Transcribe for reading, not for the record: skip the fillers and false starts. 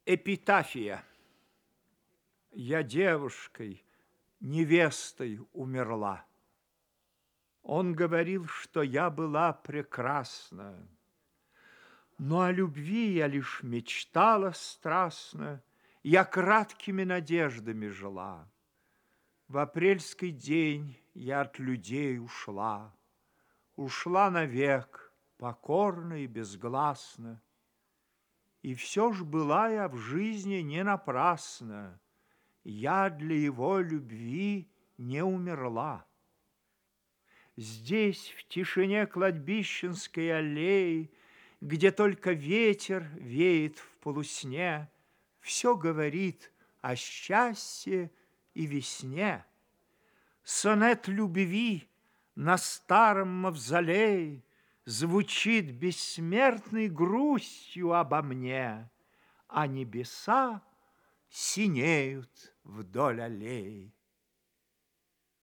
Эпитафия. Я девушкой, невестой умерла. Он говорил, что я была прекрасна, но о любви я лишь мечтала страстно, я краткими надеждами жила. В апрельский день я от людей ушла, ушла навек, покорно и безгласно. И все ж была я в жизни не напрасно, я для его любви не умерла. Здесь, в тишине кладбищенской аллеи, где только ветер веет в полусне, все говорит о счастье и весне. Сонет любви на старом мавзолее звучит бессмертной грустью обо мне, а небеса синеют вдоль аллей.